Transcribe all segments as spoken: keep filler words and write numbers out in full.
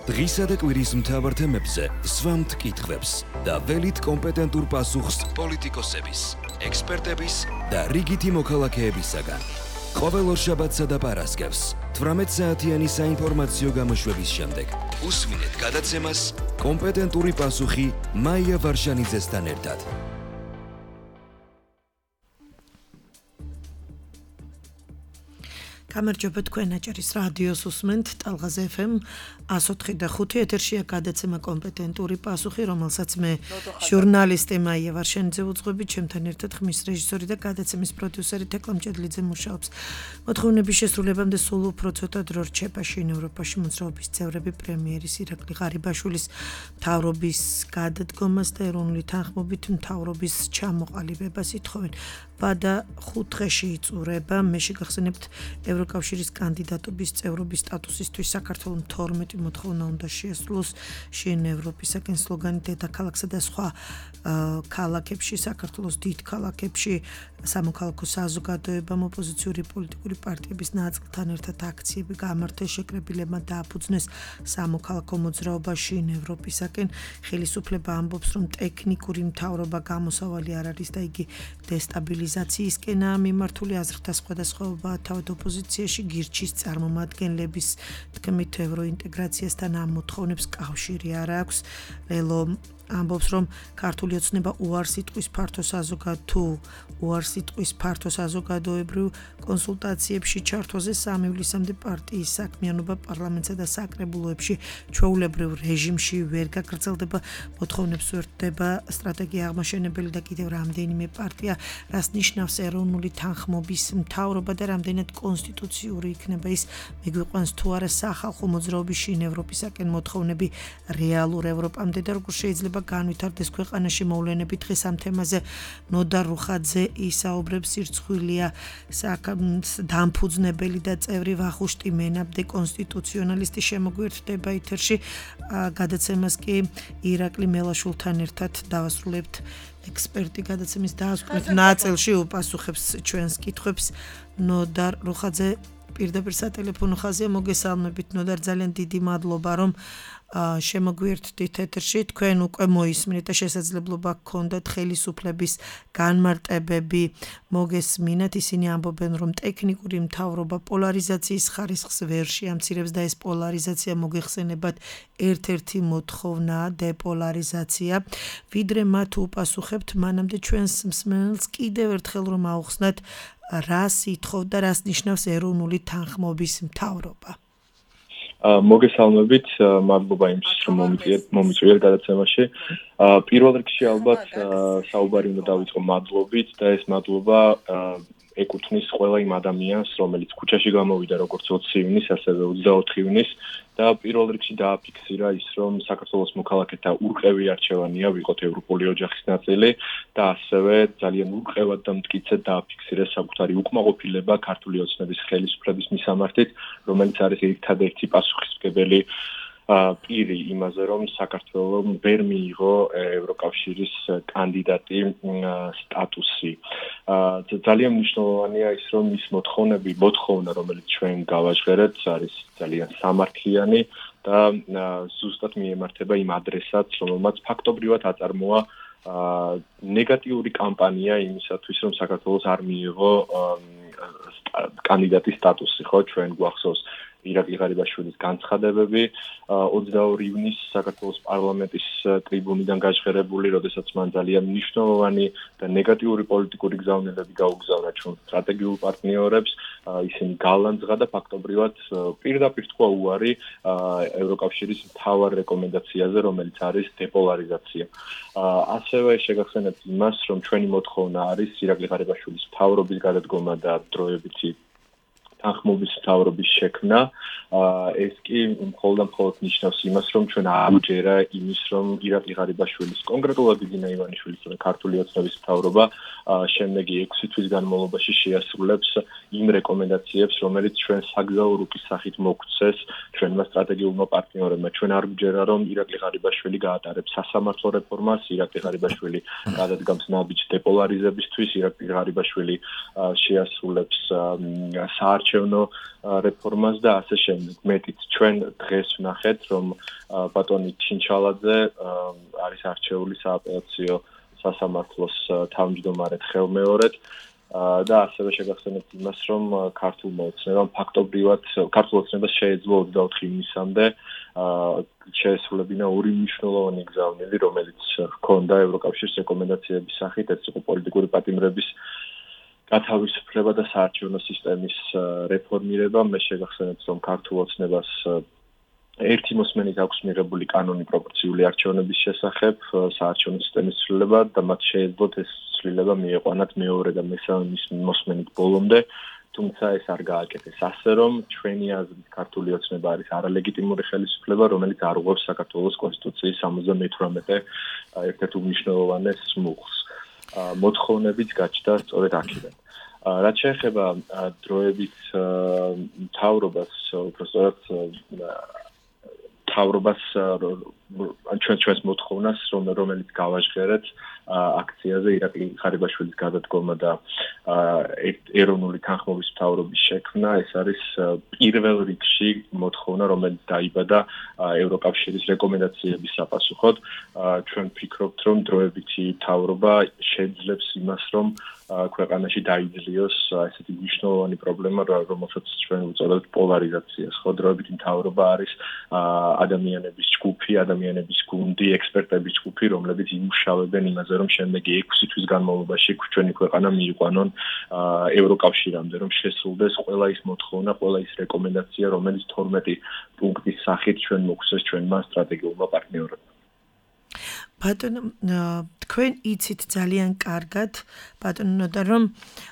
დღისა და კვირის მთავარ თემებზე სვამთ კითხვებს და ველით კომპეტენტურ პასუხს პოლიტიკოსების, ექსპერტების და რიგითი მოქალაქეებისაგან. ყოველ ორშაბათსა და პარასკევს თვრამეტ საათიანი საინფორმაციო გამოშვების შემდეგ უსმინეთ გადაცემას კომპეტენტური პასუხი მაია ვარშანიძესთან ერთად. გამარჯობა, თქვენ აჭარის რადიოს უსმენთ ტალღაზე ეფ ემ one oh four და five ეთერშია გადაცემა კომპეტენტური პასუხი, რომელსაც მე ჟურნალისტი მაია ვარშანიძე უძღვები, ჩემთან ერთად ხმის რეჟისორი და გადაცემის პროდიუსერი თეკლა მჭედლიძე მუშაობს. მოთხოვნების შესრულებამდე სულ უფრო ცოტა დრო რჩება შინ ევროპაში მოძრაობის წევრები პრემიერის ირაკლი ღარიბაშვილის მთავრობის გადადგომას და ეროვნული თანხმობით მთავრობის ჩამოყალიბებას ითხოვენ. ვადა ხუთ დღეში იწურება. მე შეგახსენებთ ევროკავშირის კანდიდატობის წევრობის სტატუსისთვის საქართველოს თორმეტი მოთხოვნა უნდა შეასრულოს შინ ევროპისაკენ სლოგანი დედაქალაქსა და სხვა ქალაქებში, საქართველოს დიდ ქალაქებში სამოქალაქო საზოგადოებამ ოპოზიციური პოლიტიკური პარტიების ნაწილთან ერთად აქციები გამართეს, შეკრებილებმა დააფუძნეს სამოქალაქო მოძრაობა შინ ევროპისაკენ. ხელისუფლება ამბობს, რომ ტექნიკური მთავრობა გამოსავალი არ არის და იგი დესტაბილიზაციისკენაა მიმართული. აზრთა სხვადასხვაობა თავად ოპოზიციაში გირჩის წარმომადგენლების თქმით ევროინტეგრაციასთან ამ მოთხოვნებს კავშირი არ აქვს. ლელო ამბობს, რომ ქართული ოცნება უარს იტყვის ფართო საზოგადო თუ უარს იტყვის ფართო საზოგადოებრივ კონსულტაციებში ჩართვაზე სამი ივლისამდე პარტიის საქმიანობა პარლამენტსა და საკრებულოებში ჩვეულებრივ რეჟიმში ვერ გაგრძელდება. მოთხოვნებს უერთდება სტრატეგია აღმაშენებელი და კიდევ რამდენიმე პარტია, რას ნიშნავს ეროვნული თანხმობის მთავრობა და რამდენად კონსტიტუციური იქნება ის, მიგვიყვანს თუ არა სახალხო მოძრაობის შინ ევროპისაკენ მოთხოვნები რეალურ ევროპამდე და როგორ შეიძლება განვითარდეს ქვეყანაში მოვლენები. დღეს ამ თემაზე ნოდარ რუხაძე ისაუბრებს. ირცხვილია დამფუძნებელი და წევრი ვახუშტი მენაბდე კონსტიტუციონალისტი შემოგვიერთდება ეთერში. გადაცემას კი ირაკლი მელაშვილთან ერთად დავასრულებთ. ექსპერტი გადაცემის დაასრულეთ ნაწილში უპასუხებს ჩვენს კითხვებს. ნოდარ რუხაძე პირდაპირ სატელეფონო ხაზია, მოგესალმებით ნოდარ, ძალიან დიდი მადლობა რომ შემოგვიერთდით ეთერში. თქვენ უკვე მოისმინეთ და შესაძლებლობა გქონდათ ხელისუფლების განმარტებები მოგესმინათ. ისინი ამბობენ, რომ ტექნიკური მთავრობა პოლარიზაციის ხარისხს ვერ შეამცირებს და ეს პოლარიზაცია მოგეხსენებათ ერთ-ერთი მოთხოვნაა დეპოლარიზაცია. ვიდრე მათ უპასუხებთ, მანამდე ჩვენს მსმენელს კიდევ ერთხელ რომ აუხსნათ, რას ითხოვდა, რას ნიშნავს ეროვნული თანხმობის მთავრობა. მოგესალმებით, მადლობა იმისთვის, რომ მომიწვიეთ გადაცემაში. პირველ რიგში ალბათ საუბარი უნდა დავიწყო მადლობით და ეს მადლობა ეკუთვნის ყველა იმ ადამიანს, რომელიც ქუჩაში გამოვიდა როგორც ოცი ივნის, ასევე ოცდაოთხი ივნის და პირველ რიგში დააფიქსირა ის, რომ საქართველოს მოქალაქეთა ურყევი არჩევანია ვიყოთ ევროპული ოჯახის ნაწილი და ასევე ძალიან ურყევად და მტკიცედ დააფიქსირეს საკუთარი უკმაყოფილება ქართული ოცნების ხელისუფლების მისამართით, რომელიც არის ერთადერთი პასუხისმგებელი პირი იმაზე, რომ საქართველოს ვერ მიიღო ევროკავშირის კანდიდატი სტატუსი. ძალიან მნიშვნელოვანია ის, რომ ის მოთხოვნები, მოთხოვნა, რომელიც ჩვენ გავაჟღერეთ, არის ძალიან სამართლიანი და ზუსტად მიემართება იმ ადრესატს, რომელმაც ფაქტობრივად აწარმოა ნეგატიური კამპანია იმისათვის, რომ საქართველოს არ მიიღო კანდიდატის სტატუსი, ხო, ჩვენ გვახსოვს ირაკლი ღარიბაშვილის განცხადებები ოცდაორი ივნის საქართველოს პარლამენტის ტრიბუნიდან გაჟღერებული, როდესაც მან ძალიან მნიშვნელოვანი და ნეგატიური პოლიტიკური გზავნილები გაუგზავნა ჩვენ სტრატეგიულ პარტნიორებს. ისინი გალანძღა და ფაქტობრივად პირდაპირ თქვა უარი ევროკავშირის მთავარ რეკომენდაციაზე, რომელიც არის დეპოლარიზაცია. ასევე შეგახსენებთ იმას, რომ ჩვენი მოთხოვნა არის ირაკლი ღარიბაშვილის მთავრობის გადადგომა და დროებითი თანხმობის მთავრობის შექმნა. ეს კი მხოლოდ და მხოლოდ ნიშნავს იმას, რომ ჩვენ აღჯერა იმის, რომ ირაკლი ღარიბაშვილის, კონკრეტულად ბიძინა ივანიშვილის და ქართული ოცნების მთავრობა შემდეგი ექვსი თვის განმავლობაში შეასრულებს იმ რეკომენდაციებს, რომელიც ჩვენ საგზაო რუკის სახით მოგვცეს ჩვენმა სტრატეგიულმა პარტნიორებმა. ჩვენ არ გვჯერა, რომ ირაკლი ღარიბაშვილი გაატარებს სასამართლო რეფორმას, ირაკლი ღარიბაშვილი გადადგამს ნაბიჯს დეპოლარიზებისთვის, ირაკლი ღარიბაშვილი შეასრულებს საარჩევნო საარჩევნო რეფორმას და ასე შემდეგ. მეტიც ჩვენ დღეს ვნახეთ, რომ ბატონი ჩინჩალაძე არის არჩეული სააპელაციო სასამართლოს თავმჯდომარედ ხელმეორედ და ასევე შეგახსენებთ იმას, რომ ქართულმა ოცნებამ ფაქტობრივად ქართულ ოცნებას შეეძლო ოცდაოთხი ივნისამდე შეესრულებინა ორი მნიშვნელოვანი გზავნილი, რომელიც ჰქონდა ევროკავშირის რეკომენდაციების სახით, ეს იყო პოლიტიკური პატიმრების გათავისუფლება და საარჩევნო სისტემის რეფორმირება. მე შეგახსენებთ, რომ ქართულ ოცნებას ერთი მოსმენით აქვს მიღებული კანონი პროპორციული არჩევნების შესახებ, საარჩევნო სისტემის ცვლილება და მათ შეეძლოთ ეს ცვლილება მieყვანათ მეორე და მესამე მოსმენით ბოლომდე, თუმცა ეს არ გააკეთეს. ასე რომ ჩვენი აზრით ქართული ოცნება არის არალეგიტიმური ხელისუფლება, რომელიც არ უღებს საქართველოს კონსტიტუციის სამოცდამეთვრამეტე ერთ-ერთ უმნიშვნელოვანეს მუხლს. მოთხოვნებით გაჩნდა სწორედ აქედან. რაც შეეხება დროებით მთავრობას, უბრალოდ მთავრობას ჩვენ ჩვენს მოთხოვნას, რომელიც გავაჟღერეთ აქციაზე ირაკლი ხარიბაშვილის გადადგომა და ეროვნული თანხმობის მთავრობის შექმნა, ეს არის პირველ რიგში მოთხოვნა, რომელიც დაიბადა ევროკავშირის რეკომენდაციების საპასუხოდ. ჩვენ ვფიქრობთ, რომ დროებითი მთავრობა შეძლებს იმას, რომ ქვეყანაში დაიძლიოს ესეთი მნიშვნელოვანი პრობლემა, რომელსაც ჩვენ ვუწოდებთ პოლარიზაციას. ხო, დროებითი მთავრობა არის ადამიანების ჯგუფი, ადამიანების გუნდი, ექსპერტების ჯგუფი, რომლებიც იმუშავებენ იმაზე, რომ შემდეგი ექვსი თვის განმავლობაში ჩვენი ქვეყანა მიიყვანონ ევროკავშირამდე, რომ შესრულდეს ყველა ის მოთხოვნა, ყველა ის რეკომენდაცია, რომელიც თორმეტი პუნქტის სახით ჩვენ მოგვცეს ჩვენმა სტრატეგიულმა პარტნიორებმა. ბატონო, თქვენ იცით ძალიან კარგად, ბატონო ნოდარ, რომ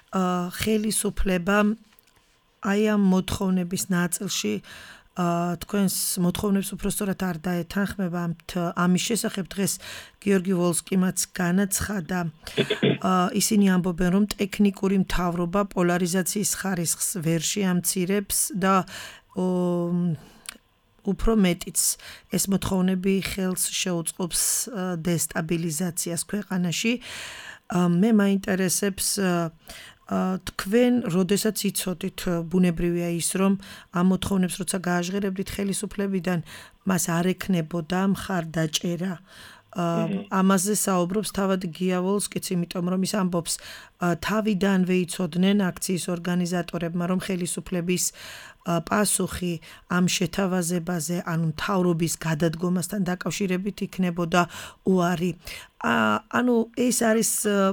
ხელისუფლება აი ამ მოთხოვნების ნაწილში თქვენს მოთხოვნებს უпростоრად არ დაეთანხმება. ამის შესახებ დღეს გიორგი ვოლსკიმაც განაცხადა. ისინი ამბობენ, რომ ტექნიკური მთავრობა პოლარიზაციის ხარისხს ვერ შეამცირებს და უფრო მეტიც ეს მოთხოვნები ხელს შეუწყობს დესტაბილიზაციას ქვეყანაში. მე მაინტერესებს თქვენ, როდესაც იცოდით, ბუნებრივია ის, რომ ამ მოთხოვნებს როცა გააჟღერებდით ხელისუფლებიდან, მას არ ექნებოდა მხარდაჭერა. ამაზე საუბრობს თავად გია ვოლსკიც, იმიტომ რომ ის ამბობს, თავიდანვე იცოდნენ აქციის ორგანიზატორებმა, რომ ხელისუფლების პასუხი ამ შეთავაზებაზე, ანუ მთავრობის გადადგომასთან დაკავშირებით იქნებოდა უარი. ანუ ეს არის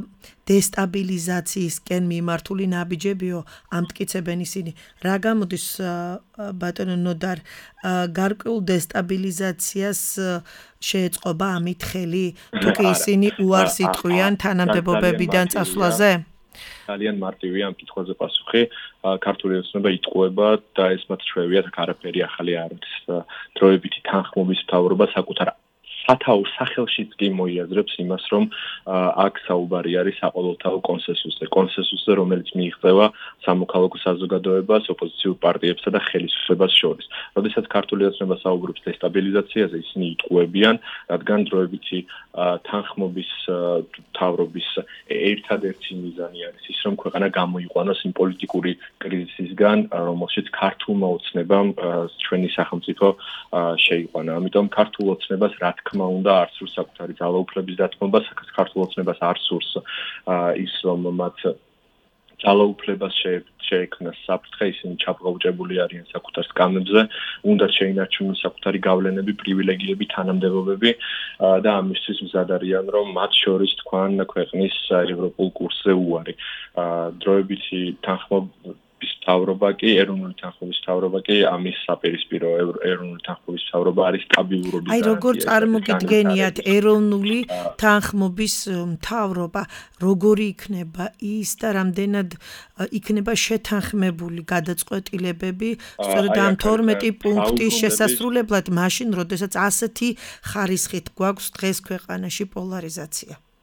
დესტაბილიზაციისკენ მიმართული ნაბიჯებიო, ამტკიცებენ ისინი. რა გამოდის ბატონო ნოდარ, გარკვეულ დესტაბილიზაციას შეეწყობა ამით ხელი, თუ კი ისინი უარს იტყვიან თანამდებობებიდან წასვლაზე? ძალიან მარტივია ამ კითხვაზე პასუხი. ქართული ოცნება იტყუება და ეს მათ ჩვევიათ, არაფერი ახალი არ არის. დროებითი თანხმობის მთავრობა საკუთარ სათაურ სახელშიც კი მოიაზრებს იმას, რომ აქ საუბარი არის საყოველთაო კონსენსუსზე, კონსენსუსზე, რომელიც მიიღწევა სამოქალაქო საზოგადოებას, ოპოზიციურ პარტიებსა და ხელისუფლებას შორის. როდესაც ქართული ოცნება საუბრობს დესტაბილიზაციაზე, ისინი იტყუებიან, რადგან დროებითი თანხმობის მთავრობის ერთადერთი მიზანი არის ის, რომ ქვეყანა გამოიყვანოს იმ პოლიტიკური კრიზისისგან, რომელშიც ქართულმა ოცნებამ ჩვენი სახელმწიფო შეიყვანა. ამიტომ ქართულ ოცნებას რა თქმა უნდა არ სურს საკუთარი ძალაუფლების დათმობა, ქართულ ოცნებას არ სურს ის, რომ მათ ძალაუფლებას შეექმნას საფრთხე, ისინი ჩაბღაუჭებული არიან საკუთარ სკამებზე, უნდა შეინარჩუნოს საკუთარი გავლენები, პრივილეგიები, თანამდებობები და ამისთვის მზად არიან, რომ მათ შორის თქვან ქვეყნის ევროპულ კურსზე უარი. დროებითი თანხმობის მთავრობა კი, erოვნული თანხმობის მთავრობა კი ამის საპირისპირო. ეროვნული თანხმობის მთავრობა არის სტაბილურობის გარანტია. აი როგორ წარმოგიდგენიათ ეროვნული თანხმობის მთავრობა, როგორი იქნება ის და რამდენად იქნება შეთანხმებული გადაწყვეტილებები სწორედ ამ თორმეტი პუნქტის შესასრულებლად, მაშინ, როდესაც ასეთი ხარისხით გვაქვს დღეს ქვეყანაში პოლარიზაცია.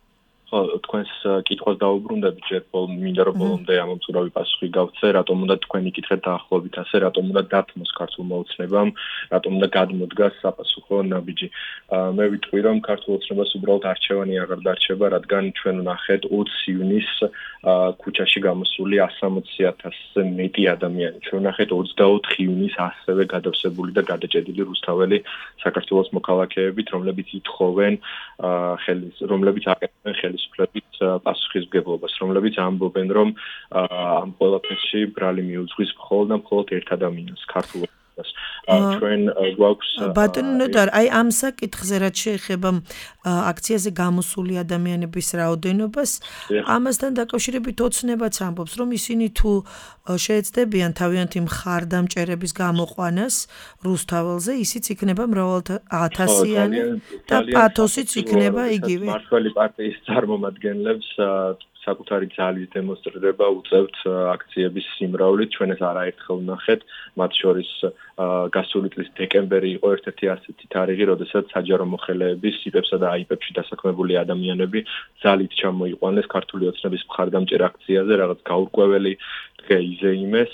ხო, თქვენს კითხვას დაუბრუნდები ჯერ ბოლომდე, მინდა რომ ბოლომდე ამომწურავი პასუხი გავცე, რატომ უნდა თქვენი კითხეთ დაახლოებით ასე, რატომ უნდა დათმოს ქართულმა ოცნებამ, რატომ უნდა გადმოდგას საპასუხო ნაბიჯი. მე ვიტყვი რომ ქართულ ოცნებას უბრალოდ არჩევანი აღარ დარჩება, რადგან ჩვენ ვნახეთ ოცი ივნისს ქუჩაში გამოსული one hundred sixty thousand-ზე მეტი ადამიანი. ჩვენ ვნახეთ ოცდაოთხ ივნისს ასევე გადავსებული და გადაჭედილი რუსთაველი საქართველოს მოქალაქეებით, რომლებიც ითხოვენ ხელის, რომლებიც აკეთებენ ხელისუფლების პასუხისმგებლობას, რომლებიც ამბობენ, რომ ამ ყველაფერში ბრალი მიუძღვის მხოლოდ და მხოლოდ ერთ ადამიანს, ქართულ ჩვენ გვაქვს ბატონო ნოდარ, აი ამ საკითხზე რაც შეეხება აქციაზე გამოსული ადამიანების რაოდენობას, ამასთან დაკავშირებით ოცნებაც ამბობს, რომ ისინი თუ შეეცდებიან თავიანთი მხარდამჭერების გამოყვანას რუსთაველზე, ისიც იქნება მრავალათასიანი და პათოსიც იქნება იგივე. მართველი პარტიის წარმომადგენლებს საკუთარი ძალის დემონსტრირება უწევთ აქციების სიმრავლით, ჩვენ ეს არაერთხელ ვნახეთ, მათ შორის გასული წლის დეკემბერი იყო ერთ-ერთი ასეთი თარიღი, როდესაც საჯარო მოხელეები სიპებსა და აიპებში დასაქმებული ადამიანები ძალით ჩამოიყვანეს ქართული ოცნების მხარდამჭერ აქციაზე, რაღაც გაურკვეველი დღე იზეიმეს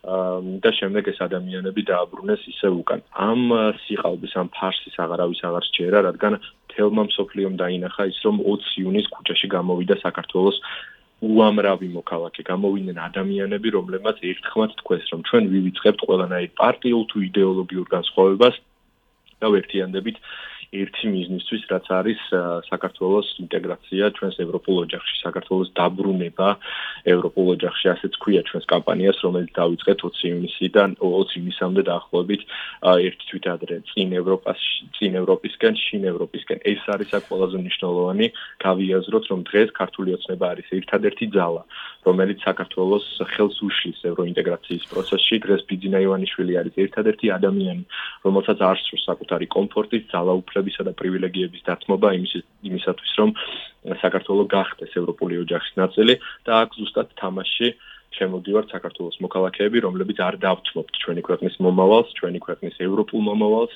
და შემდეგ ეს ადამიანები დააბრუნეს ისევ უკან. ამ სიყალბის, ამ ფარსის აღარავის აღარ სჯერა, რადგან თელმა მსოფლიომ დაინახა ის, რომ ოცი ივნისს ქუჩაში გამოვიდა საქართველოს უამრავი მოქალაქე, გამოვიდნენ ადამიანები, რომლებმაც ერთხმად თქვეს, რომ ჩვენ ვივიწყებთ ყველანაირ პარტიულ თუ იდეოლოგიურ განსხვავებას და ვერთიანდებით ერთი მიზნისთვის, რაც არის საქართველოს ინტეგრაცია ჩვენს ევროპულ ოჯახში, საქართველოს დაბრუნება ევროპულ ოჯახში, ასეც ქვია ჩვენს კამპანიას, რომელიც დავიწყეთ ოცი ივნისიდან ოცი ივნისამდე დაახლოებით ერთი თვით ადრე წინ ევროპას, წინ ევროპისკენ, შინ ევროპისკენ. ეს არის აქ ყველაზე მნიშვნელოვანი, გავიაზროთ, რომ დღეს ქართული ოცნება არის ერთადერთი ძალა, რომელიც საქართველოს ხელს უშლის ევროინტეგრაციის პროცესში. დღეს ბიძინა ივანიშვილი არის ერთადერთი ადამიანი, რომელსაც არ სურს საკუთარი კომფორტის, ძალაუფლებისა და პრივილეგიების დათმობა იმისათვის, რომ საქართველო გახდეს ევროპული ოჯახის ნაწილი და აქ ზუსტად თამაში შემოდივართ საქართველოს მოქალაქეები, რომლებიც არ დავთმობთ ჩვენი ქვეყნის მომავალს, ჩვენი ქვეყნის ევროპულ მომავალს,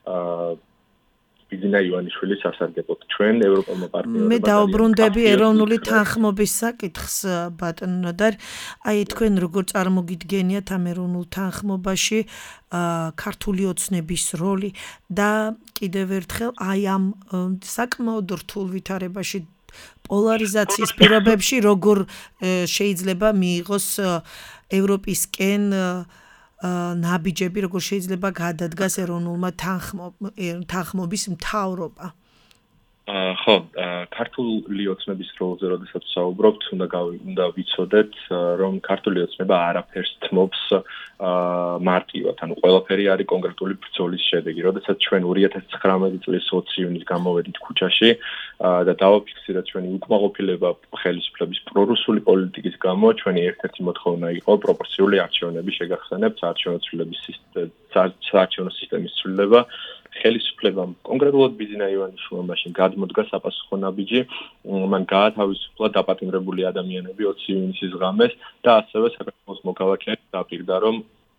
ბიძინა ივანიშვილის სასარგებლოდ. ჩვენ ევროპულმა პარტნიორებმა მე დაუბრუნდები ეროვნული თანხმობის საკითხს, ბატონო ნოდარ. აი თქვენ როგორ წარმოგიდგენიათ ამ ეროვნულ თანხმობაში ქართული ოცნების როლი და კიდევ ერთხელ აი ამ საკმაოდ რთულ ვითარებაში პოლარიზაციის პირობებში როგორ შეიძლება მიიღოს ევროპისკენ ნაბიჯები, როგორ შეიძლება გადადგას ეროვნულმა თანხმობის მთავრობა. ხო, ქართული ოცნების როლზე როდესაც საუბრობთ, უნდა უნდა ვიცოდეთ, რომ ქართული ოცნება არაფერს თმობს მარტივად, ანუ ყველაფერი არის კონკრეტული ბრძოლის შედეგი. როდესაც ჩვენ ორი ათას ცხრამეტი წლის ოცი ივნისს გამოვედით ქუჩაში და დავაფიქსირეთ ჩვენი უკმაყოფილება ხელისუფლების პრორუსული პოლიტიკის გამო, ჩვენი ერთ-ერთი მოთხოვნა იყო პროპორციული არჩევნები შეგახსენებთ, საარჩევნო ცვლილების საარჩევნო სისტემის ცვლილება. ხელისუფლებამ კონკრეტულად ბიძინა ივანიშვილმა მაშინ გადმოდგა საპასუხო ნაბიჯი, მან გაათავისუფლა დაპატიმრებული ადამიანები ოცი ივნისის ღამეს და ასევე საქართველოს მოქალაქეებს დაპირდა, რომ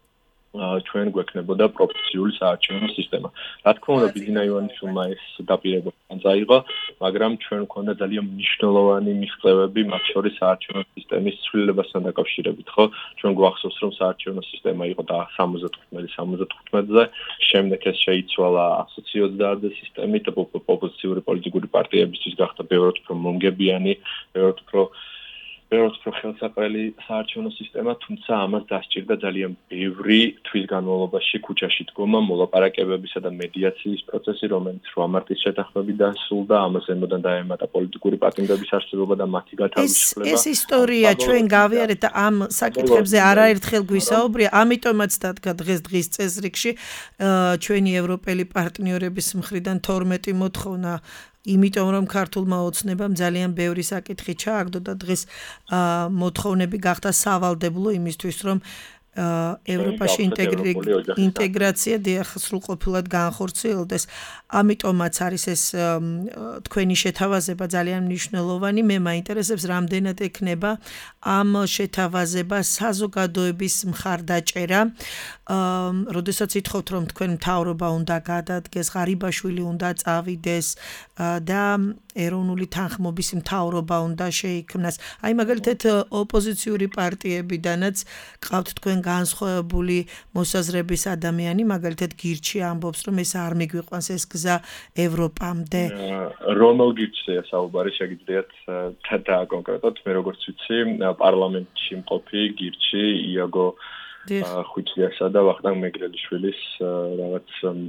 ჩვენ გვექნებოდა პროპორციული საარჩევნო სისტემა. რა თქმა უნდა, ბიძინა ივანიშვილმა ეს დაპირება წაიღო, მაგრამ ჩვენ გვქონდა ძალიან მნიშვნელოვანი მიღწევები, მათ შორის საარჩევნო სისტემის ცვლილებასთან დაკავშირებით, ხო? ჩვენ გვახსოვს, რომ საარჩევნო სისტემა იყო და სამოცდათხუთმეტზე, შემდეგ ეს შეიცვალა ოცდაათზე სისტემით, ოპოზიციური პოლიტიკური პარტიებისთვის გახდა ბევრად უფრო მომგებიანი, ბევრად უფრო ბევრად უფრო ხელსაყრელი საარჩევნო სისტემა, თუმცა ამას დასჭირდა ძალიან ბევრი თვის განმავლობაში ქუჩაში დგომა, მოლაპარაკებებისა და მედიაციის პროცესი, რომელიც რვა მარტის შეთანხმებით დასრულდა, ამას ემოდან დაემატა პოლიტიკური პატიმრების არსებობა და მათი გათავისუფლება. ეს ისტორია ჩვენ გავიარეთ და ამ საკითხებზე არაერთხელ გვისაუბრია, ამიტომაც დადგა დღეს დღის წესრიგში ჩვენი ევროპელი პარტნიორების მხრიდან თორმეტი მოთხოვნა, იმიტომ რომ ქართულმა ოცნებამ ძალიან ბევრი საკითხი ჩააგდო და დღეს მოთხოვნები გახდა სავალდებულო იმისთვის, რომ ევროპაში ინტეგრაცია დიახ სრულყოფილად განხორციელდეს. ამიტომაც არის ეს თქვენი შეთავაზება ძალიან მნიშვნელოვანი. მე მაინტერესებს რამდენად ექნება ამ შეთავაზებას საზოგადოების მხარდაჭერა. როდესაც ითხოვთ რომ თქვენ მთავრობა უნდა გადადგეს, ღარიბაშვილი უნდა წავიდეს და ეროვნული თანხმობის მთავრობა უნდა შეიქმნას. აი მაგალითად ოპოზიციური პარტიებიდანაც ყავთ თქვენ განსხვავებული მოსაზრების ადამიანი, მაგალითად გირჩი ამბობს რომ ეს არ მიგვიყვანს ეს გზა ევროპამდე. რომელ გირჩია საუბარი შეგიძლიათ და კონკრეტულად მე როგორც ვიცი პარლამენტში მყოფი გირჩი იაგო ხვიჩიასა და ვახტანგ მეგრელიშვილის რაღაც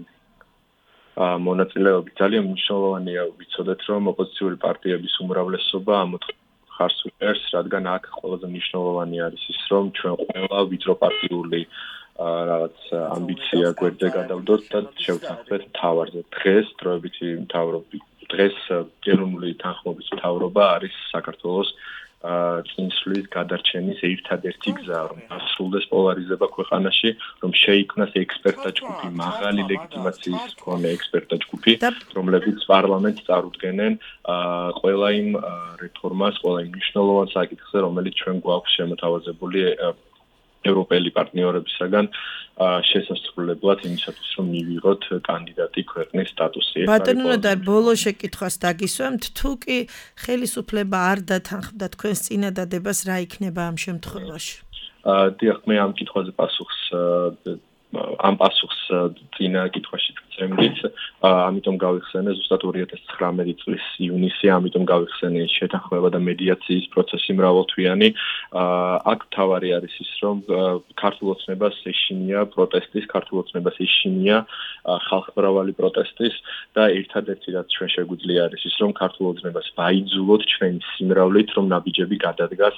მონაწილეობით ძალიან მნიშვნელოვანია ვიცოდეთ რომ ოპოზიციური პარტიების უმრავლესობა ამ ხარს უჭერს, რადგან აქ ყველაზე მნიშვნელოვანი არის ის რომ ჩვენ ყველა ვიწრო პარტიული რაღაც ამბიცია გვერდზე გადავდოთ და შევთანხმდეთ მთავარზე. დღეს დროებითი მთავრობა, დღეს ეროვნული თანხმობის მთავრობა არის საქართველოს წინსვლის გადარჩენის ერთადერთი გზა, რომ დასრულდეს პოლარიზება ქვეყანაში, რომ შეიქმნას ექსპერტთა ჯგუფი, მაღალი ლეგიტიმაციის მქონე ექსპერტთა ჯგუფი, რომლებიც პარლამენტს წარუდგენენ ყველა იმ რეფორმას, ყველა იმ მნიშვნელოვან საკითხზე, რომელიც ჩვენ გვაქვს შემოთავაზებული ევროპელი პარტნიორებისაგან შესასრულებლად იმისათვის, რომ მივიღოთ კანდიდატი ქვეყნის სტატუსი. ბატონო და ბოლო შეკითხვას დაგისვამთ, თუ კი ხელისუფლება არ დათანხმდა თქვენს წინადადებას, რა იქნება ამ შემთხვევაში? დიახ, მე ამ კითხვაზე პასუხს ამ პასუხს წინა კითხვაში ვცემდით, ამიტომ გავიხსენე ზუსტად ორი ათას ცხრამეტი წლის ივნისი, ამიტომ გავიხსენე შეთანხმება და მედიაციის პროცესი მრავალთვიანი. აქ მთავარი არის ის, რომ ქართულ ოცნებას ეშინია პროტესტის, ქართულ ოცნებას ეშინია ხალხმრავალი პროტესტის და ერთადერთი რაც ჩვენ შეგვიძლია არის ის, რომ ქართულ ოცნებას ვაიძულოთ ჩვენი სიმრავლით, რომ ნაბიჯები გადადგას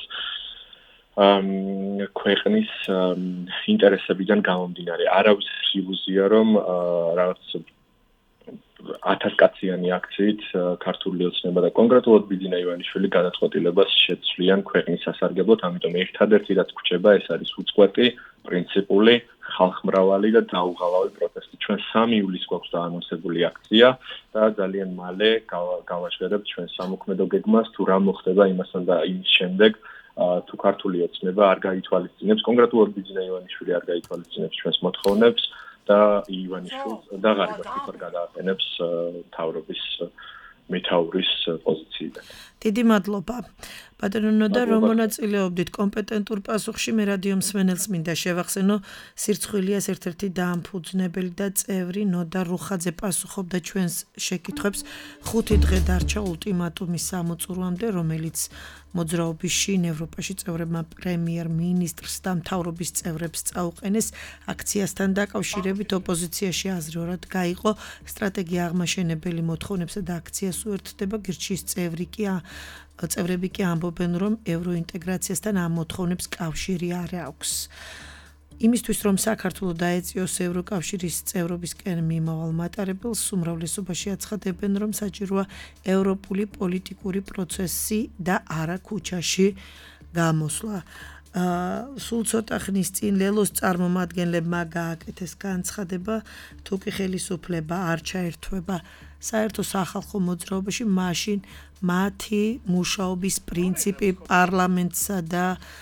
ქვეყნის ინტერესებიდან გამომდინარე. არავის ილუზია რომ რაღაც ათასკაციანი აქციით ქართული ოცნება და კონკრეტულად ბიძინა ივანიშვილი გადაწყვეტილებას შეცვლიან ქვეყნის სასარგებლოდ, ამიტომ ერთადერთი რაც გვჭება ეს არის უწყვეტი, პრინციპული, ხალხმრავალი და დაუღალავი პროტესტი. ჩვენ სამი ივლისს გვაქვს დაანონსებული აქცია და ძალიან მალე გავაჟღერებთ ჩვენ სამოქმედო გეგმას, თუ რა მოხდება იმასთან და იმის შემდეგ თუ ქართული ოცნება არ გაითვალისწინებს, კონკრეტულად ბიძინა ივანიშვილი არ გაითვალისწინებს ჩვენს მოთხოვნებს და ივანიშვილს და ღარიბაშვილს არ გადააყენებს მთავრობის მეთაურის პოზიციიდან. დიდი მადლობა. ბატონო ნოდა, რომ მონაწილეობდით კომპეტენტურ პასუხში, მე რადიო მსმენელს მინდა შევახსენო, სირცხვილიას ერთ-ერთი დაამფუძნებელი და წევრი ნოდა რუხაძე პასუხობდა ჩვენს შეკითხვებს. ხუთი დღე დარჩა ულტიმატუმის სამოწურვამდე, რომელიც მოძრაობის შინ ევროპაში წევრებმა პრემიერ-მინისტრს და მთავრობის წევრებს წაუყენეს. აქციასთან დაკავშირებით ოპოზიციაში აზრიურად გაიყო სტრატეგია აღმაშენებელი მოთხოვნებსა და აქციას უერთდება. გირჩის წევრი კი წევრები კი ამბობენ, რომ ევროინტეგრაციასთან ამ მოთხოვნებს კავშირი არ აქვს. იმისთვის, რომ საქართველო დაეწიოს ევროკავშირის წევრობისკენ მიმავალ მატარებელს, უმრავლესობაში აცხადებენ, რომ საჭიროა ევროპული პოლიტიკური პროცესი და არა ქუჩაში გამოსვლა. სულ ცოტა ხნის წინ ლელოს წარმომადგენლებმა გააკეთეს განცხადება, თუ კი ხელისუფლება არ ჩაერთვება საერთო სახალხო მოძრაობაში, მაშინ მათი მუშაობის პრინციპი პარლამენტსა და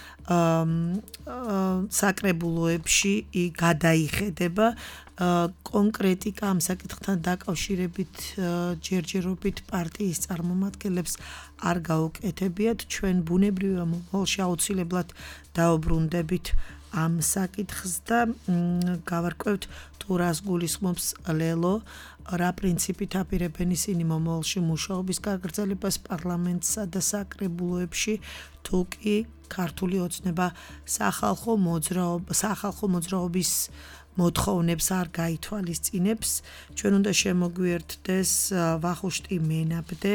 საკრებულოებში გადაიხედება. კონკრეტიკა ამ საკითხთან დაკავშირებით ჯერჯერობით პარტიის წარმომადგენლებს არ გაუკეთებიათ. ჩვენ ბუნებრივია მომავალში აუცილებლად დაუბრუნდებით ამ საკითხს და გავარკვევთ თუ რას გულისხმობს ლელო, რა პრინციპით აპირებენ ისინი მომავალში მუშაობის გაგრძელებას პარლამენტსა და საკრებულოებში, თუ კი ქართული ოცნება სახალხო მოძრაობა სახალხო მოძრაობის მოთხოვნებს არ გაითვალისწინებს. ჩვენ უნდა შემოგვიერთდეს ვახუშტი მენაბდე,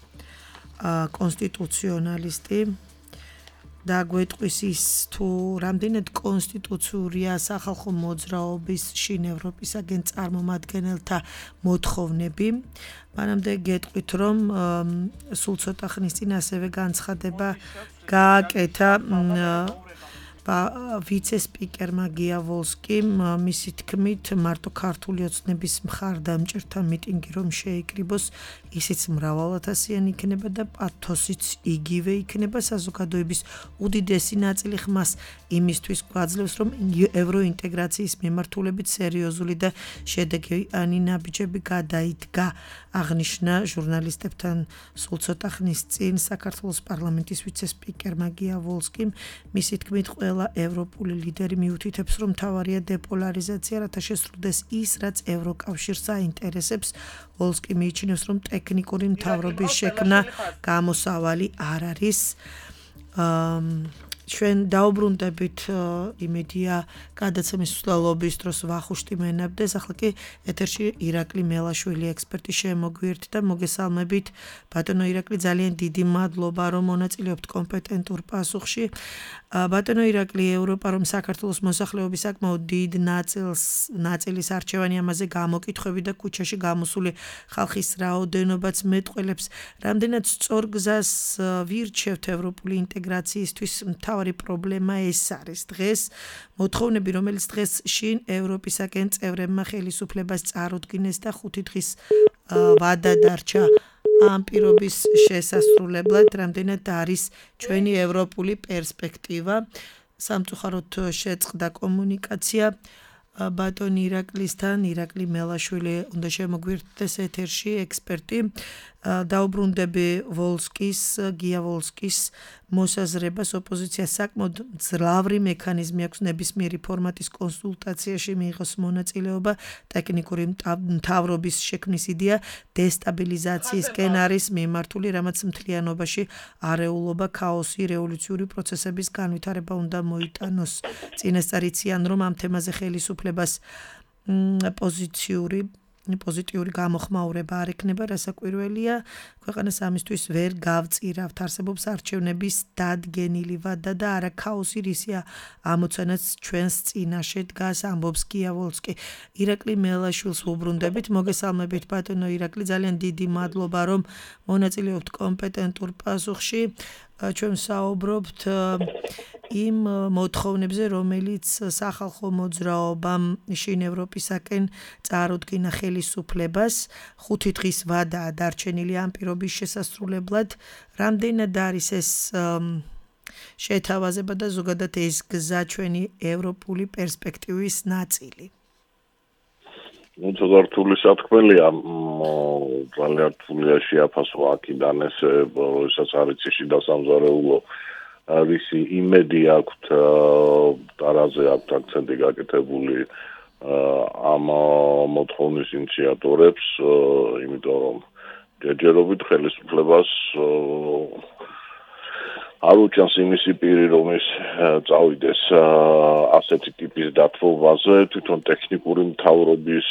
კონსტიტუციონალისტი და გვეტყვის ის თუ რამდენად კონსტიტუციურია სახალხო მოძრაობის შინ ევროპისაგენ წარმომადგენელთა მოთხოვნები. მანამდე გეტყვით, რომ სულ ცოტა ხნის წინ ასევე განცხადება გააკეთა ვიცე-სპიკერმა გია ვოლსკიმ მისი თქმით მარტო ქართული ოცნების მხარდამჭერთა მიტინგი რომ შეიკრიბოს ისიც მრავალათასიანი იქნება და პათოსიც იგივე იქნება საზოგადოების უდიდესი ნაწილი ხმას იმისთვის გვაძლევს რომ ევროინტეგრაციის მიმართულებით სერიოზული და შედეგიანი ნაბიჯები გადაიდგა აღნიშნა ჟურნალისტებთან სულ ცოტა ხნის წინ საქართველოს პარლამენტის ვიცე-სპიკერმა გია ვოლსკიმ მისი თქმით ყველა ევროპული ლიდერი მიუთითებს რომ მთავარია დეპოლარიზაცია რათა შესრულდეს ის რაც ევროკავშირს აინტერესებს ვოლსკი მიიჩნევს რომ ტექნიკური მთავრობის შექმნა გამოსავალი არ არის ჩვენ დაუბრუნდებით იმედია გადაცემის მსვლელობის დროს ვახუშტი მენაბდეს ახლა კი ეთერში ირაკლი მელაშვილი ექსპერტი შემოგვიერთდა და მოგესალმებით ბატონო ირაკლი ძალიან დიდი მადლობა რომ მონაწილეობთ კომპეტენტურ პასუხში ბატონო ირაკლი ევროპა რომ საქართველოს მოსახლეობის საკმაოდ დიდ ნაწილს ნაწილის არჩევანი ამაზე გამოკითხვები და ქუჩაში გამოსული ხალხის რაოდენობაც მეტყველებს რამდენად სწორ გზას ვირჩევთ ევროპული ინტეგრაციისთვის მთავარი პრობლემა ეს არის დღეს მოთხოვნები რომელიც დღეს შინ ევროპისაკენ წევრებმა ხელისუფლებას წარუდგინეს და ხუთი დღის ვადა დარჩა ამ პირობის შესასრულებლად რამდენად არის ჩვენი ევროპული პერსპექტივა სამწუხაროდ შეწყდა კომუნიკაცია ბატონი ირაკლისთან ირაკლი მელაშვილი უნდა შემოგვიერთდეს ეთერში ექსპერტი დაუბრუნდები ვოლსკის გია ვოლსკის მოსაზრებას ოპოზიციას საკმაოდ მძლავრი მექანიზმი აქვს ნებისმიერი ფორმატის კონსულტაციაში მიიღოს მონაწილეობა ტექნიკური მთავრობის შექმნის იდეა დესტაბილიზაციისკენ არის მიმართული რამაც მთლიანობაში არეულობა ქაოსი რევოლუციური პროცესების განვითარება უნდა მოიტანოს წინასწარ იციან რომ ამ თემაზე ხელისუფლებას პოზიციური პოზიტიური გამოხმაურება არ ექნება, რასაკვირველია, ქვეყანას ამისთვის ვერ გავწირავთ, არსებობს არჩევნების დადგენილი ვადა და არა ქაოსი რისია ამოცანაც ჩვენს წინაშე დგას, ამბობს გია ვოლსკი. ირაკლი მელაშვილს ვუბრუნდებით, მოგესალმებით ბატონო ირაკლი, ძალიან დიდი მადლობა რომ მონაწილეობთ კომპეტენტურ პასუხში. ჩვენ საუბრობთ იმ მოთხოვნებზე, რომელიც სახალხო მოძრაობამ შინ ევროპისაკენ წარუდგინა ხელისუფლებას, ხუთი დღის ვადაა დარჩენილი ამ პირობის შესასრულებლად, რამდენად არის ეს შეთავაზება და ზოგადად ეს გზა ჩვენი ევროპული პერსპექტივის ნაწილი. Ну, ცოტა რთული სათქმელია, ძალიან რთულია შეაფასო აქედან ეს, როდესაც არის შიდა სამზარეულო რისი იმედი აქვთ ტარაზე აქვთ აქცენტი გაკეთებული ამ მოთხოვნის ინიციატორებს, იმიტომ რომ ჯერჯერობით ხელისუფლებას არ უჩანს იმისი პირი, რომ ეს წავიდეს ასეთი ტიპის დათბობაზე, თვითონ ტექნიკური მთავრობის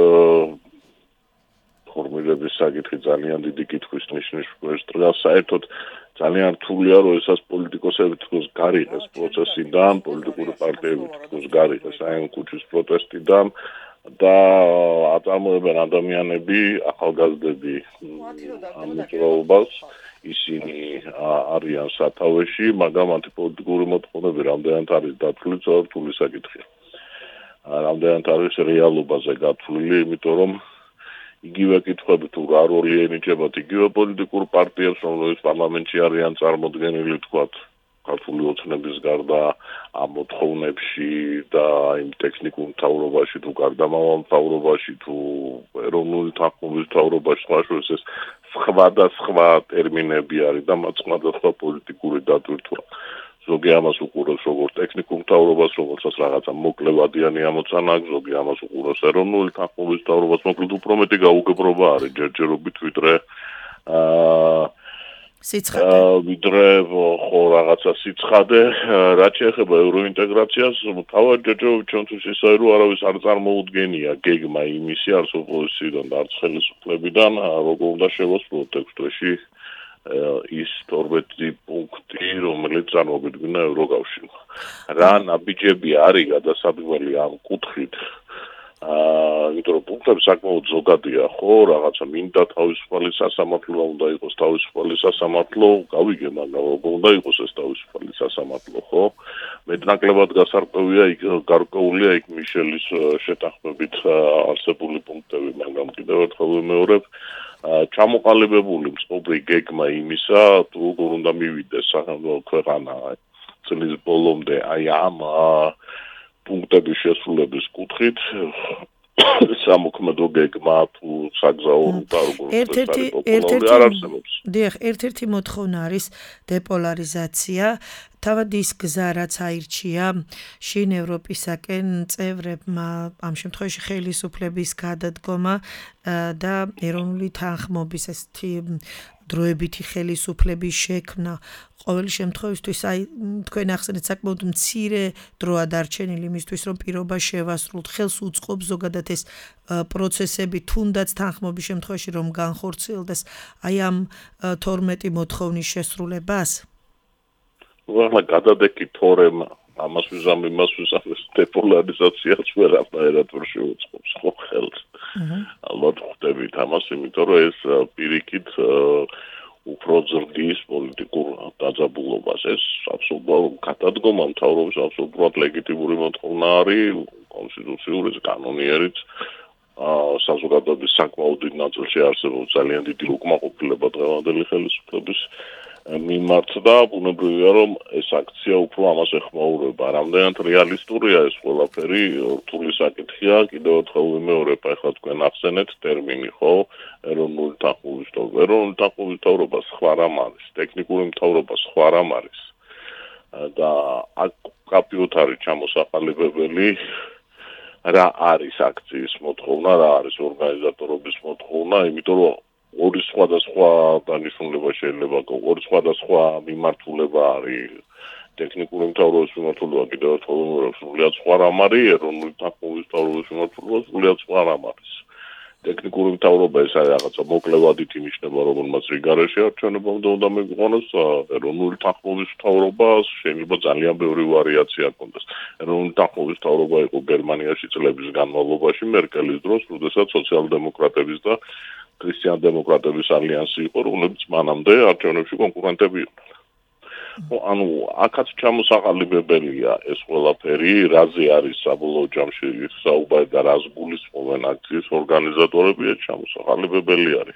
ფორმირების საკითხი ძალიან დიდი კითხვის ნიშნის დღეს საერთოდ ძალიან რთულია, როდესაც პოლიტიკოსები თქოს გარიყეს პროცესიდან, პოლიტიკური პარტიები თქოს გარიყეს აი ამ ქუჩის პროტესტიდან და აწარმოებენ ადამიანები, ახალგაზრდები ამ მოძრაობას ისინი არიან სათავეში, მაგრამ ანტიპოლიტიკური მოთხოვნები რამდენად არის დათვლილი, ცოტა რთული საკითხია. რამდენად არის რეალობაზე გათვლილი, იმიტომ რომ იგივე კითხვები თუ რა როლი ენიჭებათ იგივე პოლიტიკურ პარტიებს, რომლებიც პარლამენტში არიან წარმოდგენილი, თქვათ, ქართული ოცნების გარდა ამ მოთხოვნებში და იმ ტექნიკურ მთავრობაში თუ გარდამავალ მთავრობაში თუ ეროვნული თანხმობის მთავრობაში ხმაშურს ეს სხვა და სხვა ტერმინები არის და მათ სხვადასხვა პოლიტიკური დატვირთვა. ზოგი ამას უყურებს როგორც ტექნიკურ მთავრობას, რომელსაც რაღაცა მოკლევადიანი ამოცანა აქვს, ზოგი ამას უყურებს ეროვნული თანხმობის მთავრობას, მოკლედ უფრო მეტი გაუგებრობა არის ჯერჯერობით ვიდრე აა სიცხადე. ვიდრე ხო რაღაცა სიცხადე, რაც შეეხება ევროინტეგრაციას, თავად ჯერჯერობით ჩვენთვის ისაა, რომ არავის არ წარმოუდგენია გეგმა იმისი არც ოპოზიციიდან და არც ხელისუფლებიდან, როგორ უნდა შევასრულოთ ტექსტში ის თორმეტი პუნქტი, რომელიც წარმოგვიდგინა ევროკავშირმა. რა ნაბიჯები არის გადასაბმელი ამ კუთხით, აა იმიტომ რომ პუნქტები საკმაოდ ზოგადია ხო რაღაცა მინდა თავისუფალი სასამართლო უნდა იყოს თავისუფალი სასამართლო გავიგე მაგრამ უნდა იყოს ეს თავისუფალი სასამართლო ხო მეტნაკლებად გასარკვევია იქ გარკვეულია იქ მიშელის შეთანხმებით არსებული პუნქტები მაგრამ კიდევ ერთხელ ვიმეორებ ჩამოყალიბებული მსხვერპლი გეგმა იმისა თუ როგორ უნდა მივიდეს ქვეყანა წლის ბოლომდე აი ამ პუნქტების შესრულების კუთხით სამოქმედო გეგმა თუ საგზაო რუთა როგორ ერთ-ერთი ერთ-ერთი დიახ ერთ-ერთი მოთხოვნა არის დეპოლარიზაცია თავად ის გზა რაც აირჩია შინ ევროპისაკენ წევრებმა ამ შემთხვევაში ხელისუფლების გადადგომა და ეროვნული თანხმობის ესეთი დროებითი ხელისუფლების შექმნა ყოველი შემთხვევისთვის აი თქვენ ახსენეთ საკმაოდ მცირე დროა დარჩენილი იმისთვის რომ პირობა შევასრულოთ ხელს უწყობს ზოგადად ეს პროცესები თუნდაც თანხმობის შემთხვევაში რომ განხორციელდეს აი ამ თორმეტი მოთხოვნის შესრულებას ვაღლა გადადეკი თორემ ამას ვიზამ იმას ვიზამ დეპოლარიზაციას ვერაფერად ვერ შეუწყობს ხო ხელს ალბათ ხვდებით ამას იმიტომ რომ ეს პირიქით უფრო ზრდის პოლიტიკურ დაძაბულობას ეს აბსოლუტურად გადადგომა მთავრობის აბსოლუტურად ლეგიტიმური მოთხოვნა არის კონსტიტუციური კანონიერიც საზოგადოების საკმაოდ დიდ ნაწილში არსებობს ძალიან დიდი უკმაყოფილება დღევანდელი ხელისუფლების მიმართ და ბუნებრივია რომ ეს აქცია უფრო ამას ეხმაურება რამდენად რეალისტურია ეს ყველაფერი რთული საკითხია კიდევ ერთხელ ვიმეორებ ახლა თქვენ ახსენეთ ტერმინი ხო ეროვნული თანხმობის მთავრობა ეროვნული თანხმობის მთავრობა სხვა რამ არის ტექნიკური მთავრობა სხვა რამ არის და აქ კაფიოთ არის ჩამოსაყალიბებელი რა არის აქციის მოთხოვნა რა არის ორგანიზატორობის მოთხოვნა იმიტომ რომ ორი სხვადასხვა დანიშნულება შეიძლება ორი სხვადასხვა მიმართულება არის ტექნიკური მთავრობის მიმართულება კიდევ ერთხელ ვიმეორებ სრულიად სხვა რამ არის ეროვნული თანხმობის მთავრობის მიმართულება სრულიად სხვა რამ არის ტექნიკური მთავრობა ეს არის რაღაცა მოკლევადით ინიშნება რომელმაც რიგარეში არჩევნებამდე უნდა მიგვიყვანოს ეროვნული თანხმობის მთავრობა შეიძლება ძალიან ბევრი ვარიაცია ჰქონდეს ეროვნული თანხმობის მთავრობა იყო გერმანიაში წლების განმავლობაში მერკელის დროს როდესაც სოციალ-დემოკრატების და ქრისტიან-დემოკრატების ალიანსი იყო რომლებიც მანამდე არჩევნებში კონკურენტები იყვნენ ანუ აქაც ჩამოსაყალიბებელია ეს ყველაფერი რაზე არის საბოლოო ჯამში საუბარი და რას გულისხმობენ აქციის ორგანიზატორები ეს ჩამოსაყალიბებელი არის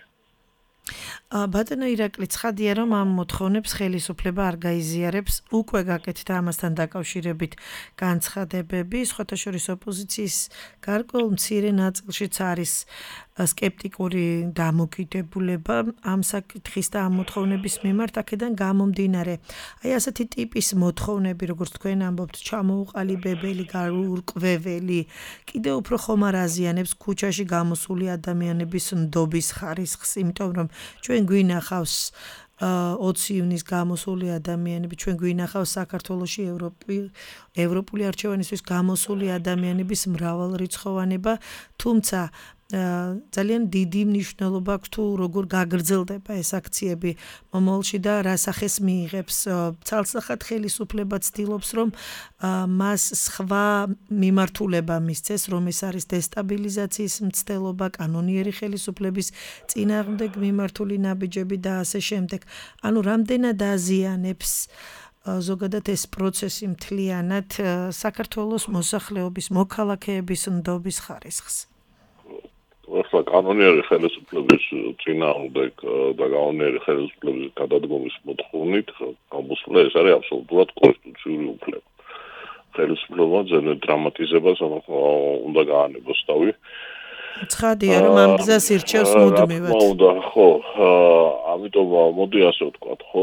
ბატონო ირაკლი ცხადია რომ ამ მოთხოვნებს ხელისუფლება არ გაიზიარებს უკვე გაკეთდა ამასთან დაკავშირებით განცხადებები სხვათა შორის ოპოზიციის გარკვეულ მცირე ნაწილშიც არის სკეპტიკური დამოკიდებულება ამ საკითხის და ამ მოთხოვნების მიმართ აქედან გამომდინარე აი ასეთი ტიპის მოთხოვნები როგორც თქვენ ამბობთ ჩამოუყალიბებელი გაურკვეველი კიდევ უფრო ხომ არ აზიანებს ქუჩაში გამოსული ადამიანების ნდობის ხარისხს იმიტომ რომ ჩვენ გვინახავს ოცი ივნის გამოსული ადამიანები ჩვენ გვინახავს საქართველოში ევროპული არჩევანისთვის გამოსული ადამიანების მრავალრიცხოვანება თუმცა ძალიან დიდი მნიშვნელობა აქვს თუ როგორ გაგრძელდება ეს აქციები მომავალში და რა სახეს მიიღებს ცალსახად ხელისუფლება ცდილობს რომ მას სხვა მიმართულება მისცეს რომ ეს არის დესტაბილიზაციის მცდელობა კანონიერი ხელისუფლების წინააღმდეგ მიმართული ნაბიჯები და ასე შემდეგ ანუ რამდენად აზიანებს ზოგადად ეს პროცესი მთლიანად საქართველოს მოსახლეობის მოქალაქეების ნდობის ხარისხს ახლა კანონიერი ხელისუფლების წინააღმდეგ და კანონიერი ხელისუფლების გადადგომის მოთხოვნით გამოსულა ეს არის აბსოლუტურად კონსტიტუციური უფლება. ხელისუფლება ძალიან დრამატიზებას უნდა გაანებოს თავი. ცხადია რომ ამ გზას ირჩევს მუდმივად. უნდა ხო, ამიტომ მოდი ასე ვთქვათ, ხო,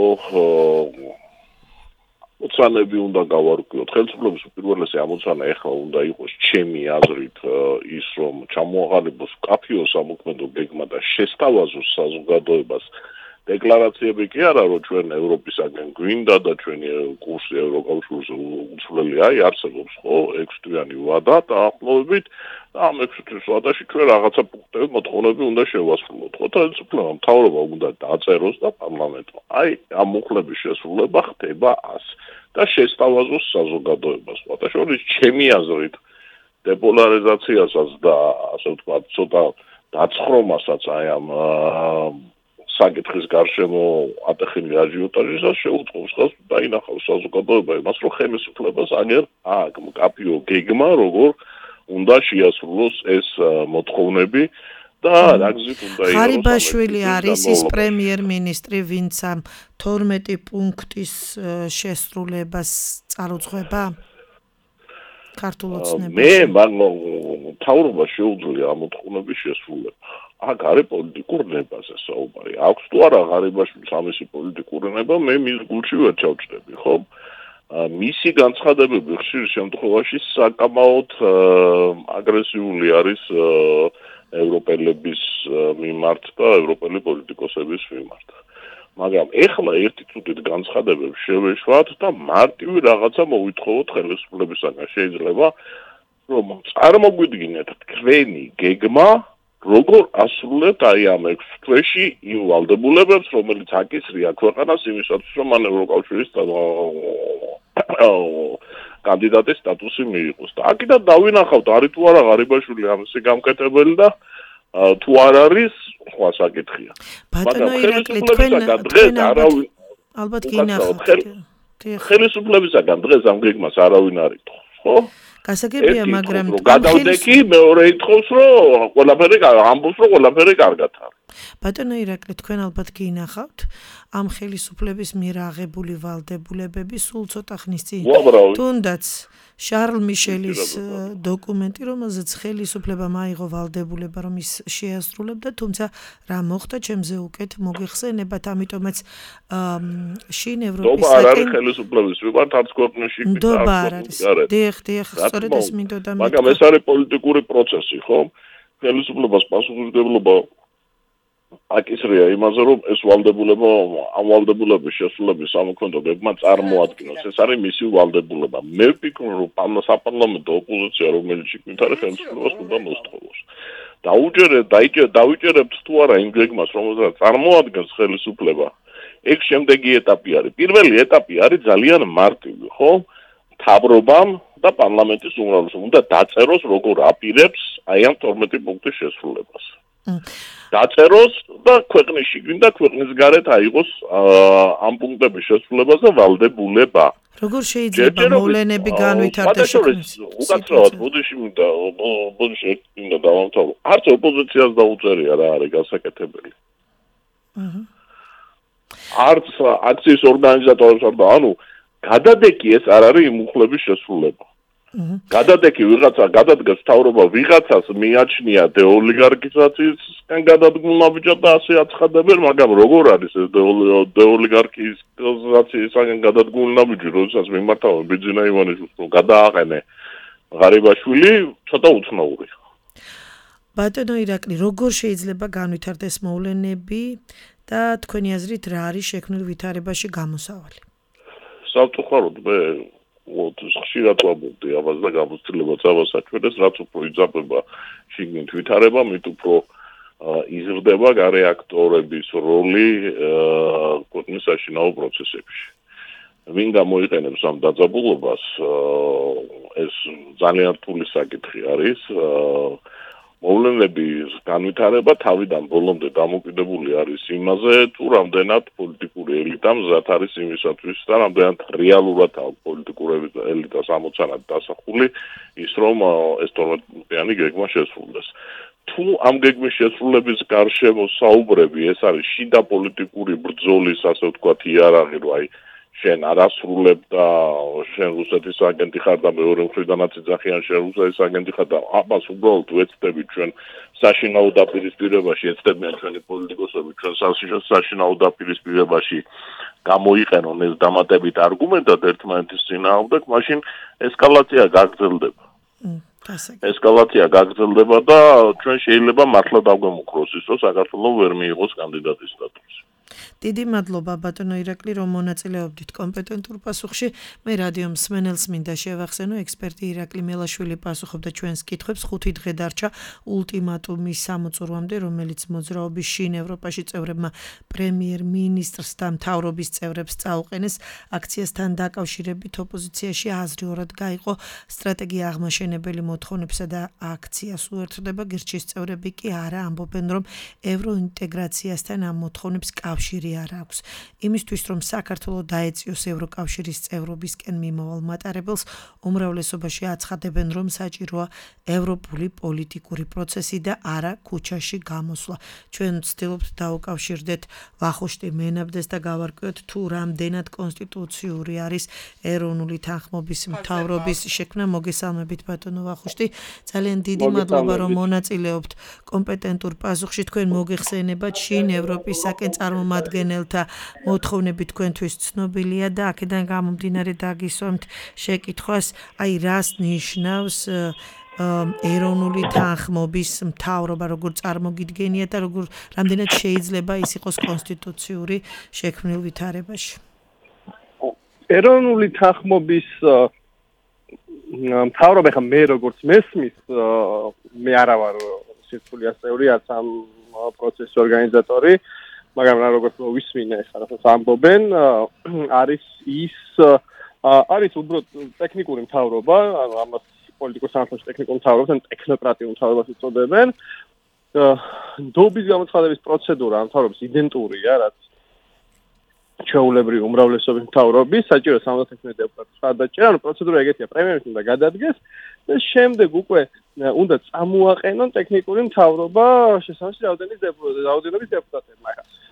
მოცანები უნდა გავარკვიოთ. ხელისუფლების უპირველესი ამოცანა ეხლა უნდა იყოს ჩემი აზრით ის რომ ჩამოაყალიბოს კაფიო სამოქმედო გეგმა და შესთავაზოს საზოგადოებას დეკლარაციები კი არა რომ ჩვენ ევროპისაგან გვინდა და ჩვენი კურსი ევროკავშირზე უცვლელი აი არსებობს ხო ექვსი თვიანი ვადა და ახლოვებით ამ ექვსი თვის ვადაში ჩვენ რაღაცა პუნქტები მოთხოვნები უნდა შევასრულოთ ხო ხელისუფლება მთავრობა უნდა დაწეროს და პარლამენტმა აი ამ მუხლების შესრულება ხდება ასე და შესთავაზოს საზოგადოებას. სხვათა შორის ჩემი აზრით დეპოლარიზაციასაც და ასე ვთქვათ, ცოტა დაცხრომასაც აი ამ საკითხის გარშემო ატეხილი აჟიოტაჟისას შეუწყობს ხელს დაინახავს საზოგადოება იმას, რომ ხელისუფლებას აგერ აქ მკაფიო გეგმა, როგორ უნდა შეასრულოს ეს მოთხოვნები და რა გზით უნდა იყოს. ღარიბაშვილი არის ის პრემიერ-მინისტრი, ვინც ამ თორმეტი პუნქტის შესრულებას წარუძღვება? ქართულ ოცნებაში. მე მან თავრობა შეუძლია ამ მოთხოვნების შესრულება. აქ არის პოლიტიკური ნებაზე საუბარი. აქვს თუ არა ღარიბაშვილს ამისი პოლიტიკური ნება, მე მის გულში ვერ ჩავჭდები, ხო? მისი განცხადებები ხშირ შემთხვევაში საკამაოდ აგრესიული არის ევროპელების მიმართ და ევროპელი პოლიტიკოსების მიმართ. მაგრამ ეხლა ერთი წუთით განცხადებებს შევეშვათ და მარტივი რაღაცა მოვითხოვოთ ხელისუფლებისაგან. შეიძლება რომ წარმოგვიდგინეთ თქვენი გეგმა, როგორ ასრულებთ აი ამ ექვს თვეში იმ ვალდებულებებს, რომელიც აკისრია ქვეყანას იმისათვის, რომ მან ევროკავშირის კანდიდატის სტატუსი მიიღოს. და აქედან დავინახავთ, არის თუ არა ღარიბაშვილი ამისი გამკეთებელი და თუ არ არის, სხვა საკითხია. ბატონო ირაკლი, თქვენ თქვენ არავინ ალბათ გინახავთ. ხელისუფლებისაგან დღეს ამ გეგმას არავინ არ ითხოვს, ხო? გასაგებია, მაგრამ გადავდექი, მეორე ითხოვს, რომ ყველაფერი ამბობს, რომ ყველაფერი კარგად არის. ბატონო ირაკლი, თქვენ ალბათ გინახავთ ამ ხელისუფლების მიერ აღებული ვალდებულებები სულ ცოტა ხნის წინ. თუნდაც შარლ მიშელის დოკუმენტი, რომელზეც ხელისუფლებამ აიღო ვალდებულება, რომ ის შეასრულებდა, თუმცა რა მოხდა, ჩემზე უკეთ მოგეხსენებათ, ამიტომაც შინ ევროპის არ არის ხელისუფლების ვიყავთ არც ქვეყნში, ნდობა არ არის. დიახ, დიახ, სწორედ ეს მინდოდა მე. მაგრამ ეს არის პოლიტიკური პროცესი, ხო? ხელისუფლებას პასუხისმგებლობა აკისრია იმაზე, რომ ეს ვალდებულება, ამ ვალდებულების შესრულების სამოქმედო გეგმა წარმოადგინოს. ეს არის მისი ვალდებულება. მე ვფიქრობ, რომ საპარლამენტო ოპოზიცია, რომელიც იქნით არის ხელისუფლებას უნდა მოსთხოვოს. დაუჯერებთ, დავიჯერებთ თუ არა იმ გეგმას, რომელსაც წარმოადგენს ხელისუფლება. ეგ შემდეგი ეტაპი არის. პირველი ეტაპი არის ძალიან მარტივი, ხო? მთავრობამ და პარლამენტის უმრავლესობამ უნდა დაწეროს, როგორ აპირებს აი ამ თორმეტი პუნქტის შესრულებას. დაწეროს და ქვეყნის შიგნით და ქვეყნის გარეთ აიღოს ამ პუნქტების შესრულებაზე ვალდებულება. როგორ შეიძლება მოვლენები განვითარდეს შეკრების? უკაცრავად ბოდიში მინდა ბოდიში მინდა დავამთავრო. არც ოპოზიციას დაუწერია რა არის გასაკეთებელი. აჰა. არც აქციის ორგანიზატორებს არ და ანუ გადადეკი ეს არ არის იმ უხლების შესრულება. გადადეკი ვიღაცა გადადგეს მთავრობა ვიღაცას მიაჩნია დეოლიგარქიზაციისგან გადადგმულმა ბიჭად და ასე აცხადებენ, მაგრამ როგორ არის ეს დეოლიგარქიზაციისგან გადადგმული ნაბიჯი, როდესაც მიმართავენ ბიძინა ივანიშვილს, რომ გადააყენე ღარიბაშვილი, ცოტა უცნაურია. ბატონო ირაკლი, როგორ შეიძლება განვითარდეს მოვლენები და თქვენი აზრით რა არის შექმნილ ვითარებაში გამოსავალი? სამწუხაროდ მე ხშირად ვამბობდი ამას და გამოცდილებაც ამას აჩვენეს, რაც უფრო იძაბება შიგნით ვითარება, მით უფრო იზრდება გარე აქტორების როლი ქვეყნის საშინაო პროცესებში. ვინ გამოიყენებს ამ დაძაბულობას, ეს ძალიან რთული საკითხი არის. მოვლენების განვითარება თავიდან ბოლომდე დამოკიდებული არის იმაზე, თუ რამდენად პოლიტიკური ელიტა მზად არის იმისათვის და რამდენად რეალურად აქვს პოლიტიკური ელიტას ამოცანად დასახული ის, რომ ეს თორმეტი გეგმა შესრულდეს. თუ ამ გეგმის შესრულების გარშემო საუბრები, ეს არის შიდა პოლიტიკური ბრძოლის, ასე ვთქვათ, იარაღი, რომ აი შენ არ ასრულებ და შენ რუსეთის აგენტი ხარ და მეორე მხრიდანაც იძახიან შენ რუსეთის აგენტი ხარ და ამას უბრალოდ ვეცდებით ჩვენ საშინაო დაპირისპირებაში, ეცდებიან ჩვენი პოლიტიკოსები ჩვენ საშინაო დაპირისპირებაში გამოიყენონ ეს დამატებით არგუმენტად ერთმანეთის წინააღმდეგ, მაშინ ესკალაცია გაგრძელდება. ესკალაცია გაგრძელდება და ჩვენ შეიძლება მართლა დავგვემუქროს ის, რომ საქართველოს ვერ მიიღოს კანდიდატის სტატუსი. დიდი მადლობა ბატონო ირაკლი, რომ მონაწილეობდით კომპეტენტურ პასუხში. მე რადიო მსმენელს მინდა შევახსენო, ექსპერტი ირაკლი მელაშვილი პასუხობდა ჩვენს კითხვებს. ხუთი დღე დარჩა ულტიმატუმის სამოწურვამდე, რომელიც მოძრაობის შინ ევროპაში წევრებმა პრემიერ-მინისტრს და მთავრობის წევრებს წაუყენეს. აქციასთან დაკავშირებით ოპოზიციაში აზრიურად გაიყო სტრატეგია აღმაშენებელი მოთხოვნებისა და აქციას უერთდება. გირჩის წევრები კი არა ამბობენ, რომ ევროინტეგრაციასთან ამ მოთხოვნებს კავშირი არ აქვს. იმისთვის, რომ საქართველო დაეწიოს ევროკავშირის წევრობისკენ მიმავალ მატარებელს, უმრავლესობაში აცხადებენ, რომ საჭიროა ევროპული პოლიტიკური პროცესი და არა ქუჩაში გამოსვლა. ჩვენ ვცდილობთ დაუკავშირდეთ ვახუშტი მენაბდეს და გავარკვიოთ, თუ რამდენად კონსტიტუციური არის ეროვნული თანხმობის მთავრობის შექმნა. მოგესალმებით ბატონო ვახუშტი. ძალიან დიდი მადლობა, რომ მონაწილეობთ კომპეტენტურ პასუხში. თქვენ მოგეხსენებათ შინ ევროპისაკენ წარმომადგენელთა მოთხოვნები თქვენთვის ცნობილია და აქედან გამომდინარე დაგისვამთ შეკითხვას, აი რას ნიშნავს ეროვნული თანხმობის მთავრობა, როგორ წარმოგიდგენიათ და როგორ რამდენად შეიძლება ის იყოს კონსტიტუციური შექმნილ ვითარებაში. ეროვნული თანხმობის მთავრობა, ხა მე როგორც მესმის, მე არა ვარ სირთულეას წევრი, არც ამ პროცესის ორგანიზატორი, მაგრამ რა როგორც ვისმინე, ხა რასაც ამბობენ, არის ის არის უბრალოდ ტექნიკური მთავრობა, ანუ ამას პოლიტიკურ სამართალში ტექნიკურ მთავრობას ან ტექნოკრატიულ მთავრობას იწოდებენ. დობის გამოცხადების პროცედურა ამ მთავრობის იდენტურია, რაც ჩვეულებრივი უმრავლესობის მთავრობის, საჭირო სამოცდათექვსმეტ დეპუტატს გადაჭერა, ანუ პროცედურა ეგეთია, პრემიერს უნდა გადადგეს და შემდეგ უკვე უნდა წამოაყენონ ტექნიკური მთავრობა შესაბამისი რაოდენობის რაოდენობის დეპუტატებმა.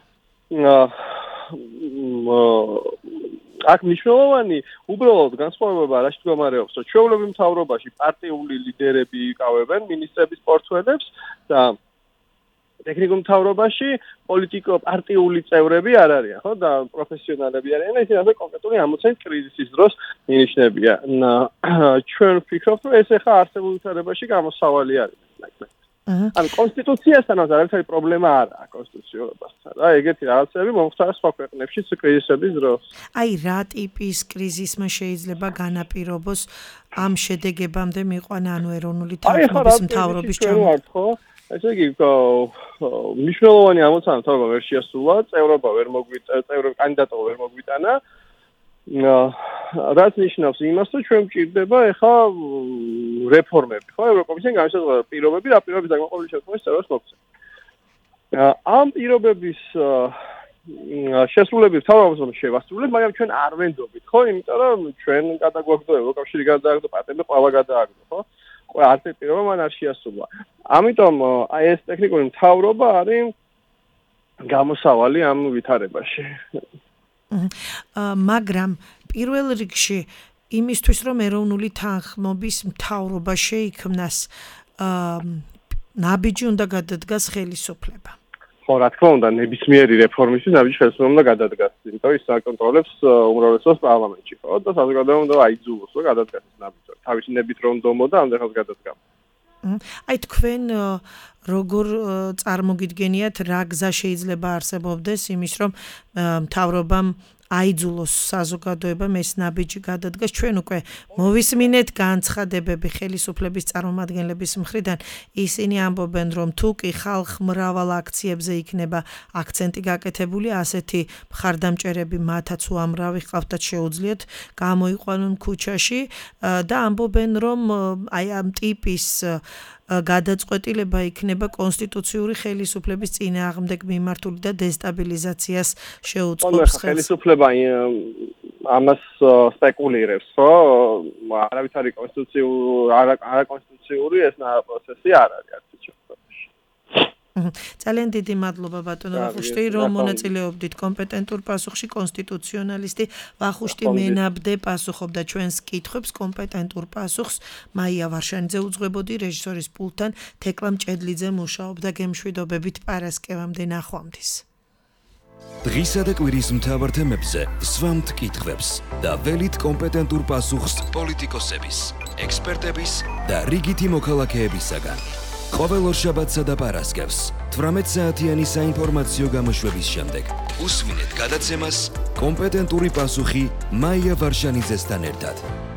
აქ მნიშვნელოვანი უბრალოდ განსხვავება რაში მდგომარეობს, რომ ჩვეულებრივ მთავრობაში პარტიული ლიდერები იკავებენ მინისტრების პორტფელებს და ტექნიკურ მთავრობაში პოლიტიკო პარტიული წევრები არ არიან, ხო და პროფესიონალები არიან, ისინი ასე კონკრეტული ამოცანის კრიზისის დროს მინიშნებიან. ჩვენ ვფიქრობთ, რომ ეს ახლა არსებულ ვითარებაში გამოსავალი არის. ანუ კონსტიტუციასთან არაერთი პრობლემა არა კონსტიტუციურობასთან. რა ეგეთი რაღაცები მომხდარა სხვა ქვეყნებშიც კრიზისების დროს. აი რა ტიპის კრიზისმა შეიძლება განაპირობოს ამ შედეგებამდე მიყვანა ანუ ეროვნული თანხმობის მთავრობის ჩამოყალიბება, ხო? ესე იგი, მნიშვნელოვანი ამოცანა მთავრობა ვერ შეასრულა, წევრობა ვერ მოგვიტანა, წევრობა კანდიდატობა ვერ მოგვიტანა. რაც ნიშნავს იმას, რომ ჩვენ გვჭირდება ეხა რეფორმები, ხო, ევროკომისიამ განსაზღვრა პირობები, რა პირობების დაკმაყოფილების შემთხვევაში წევრებს მოგცემ. ამ პირობების შესრულების თავრობას შევასრულეთ, მაგრამ ჩვენ არ ვენდობით, ხო, იმიტომ რომ ჩვენ გადაგვაგდო ევროკავშირი გადააგდო, პარტნიორები ყველა გადააგდო, ხო? არც ერთ პირობა მან არ შეასრულა. ამიტომ აი ეს ტექნიკური მთავრობა არის გამოსავალი ამ ვითარებაში. მაგრამ პირველ რიგში იმისთვის, რომ ეროვნული თანხმობის მთავრობა შეიქმნას, ნაბიჯი უნდა გადადგას ხელისუფლება. ხო, რა თქმა უნდა, ნებისმიერი რეფორმისთვის ნაბიჯი ხელისუფლება უნდა გადადგას, იმიტომ რომ ის აკონტროლებს უმრავლესობას პარლამენტში, ხო, და საზოგადოება უნდა აიძულოს, რომ გადადგას ეს ნაბიჯი. თავისი ნებით რომ დომოდა, ამ დღეს გადადგა. აი თქვენ როგორ წარმოგიდგენიათ რა გზა შეიძლება არსებობდეს იმის რომ მთავრობამ აიძულოს საზოგადოებამ ეს ნაბიჯი გადადგას. ჩვენ უკვე მოვისმინეთ განცხადებები ხელისუფლების წარმომადგენლების მხრიდან. ისინი ამბობენ, რომ თუ კი ხალხ მრავალ აქციებზე იქნება აქცენტი გაკეთებული, ასეთი მხარდამჭერები მათაც უამრავი ჰყავდათ შეუძლიათ გამოიყვანონ ქუჩაში და ამბობენ, რომ აი ამ ტიპის გადაწყვეტილება იქნება კონსტიტუციური ხელისუფლების წინააღმდეგ მიმართული და დესტაბილიზაციას შეუწყობს ხელს. ხელისუფლება ამას სპეკულირებს, ხო? არავის არის კონსტიტუციური, არა კონსტიტუციური ეს პროცესი არ არის არც შემთხვევაში. ძალიან დიდი მადლობა ბატონო ვახუშტი, რომ მონაწილეობდით კომპეტენტურ პასუხში. კონსტიტუციონალისტი ვახუშტი მენაბდე პასუხობდა ჩვენს კითხვებს. კომპეტენტურ პასუხს მაია ვარშანიძე უძღვებოდი, რეჟისორის პულტთან თეკლა მჭედლიძე მუშაობდა. გემშვიდობებით პარასკევამდე ნახვამდის. დღისა და კვირის მთავარ თემებზე სვამთ კითხვებს და ველით კომპეტენტურ პასუხს პოლიტიკოსების, ექსპერტების და რიგითი მოქალაქეებისაგან. ყოველ ორშაბათსა და პარასკევს თვრამეტ საათიანი საინფორმაციო გამოშვების შემდეგ უსვინეთ გადაცემას კომპეტენტური პასუხი მაია ვარშანიძესთან ერთად.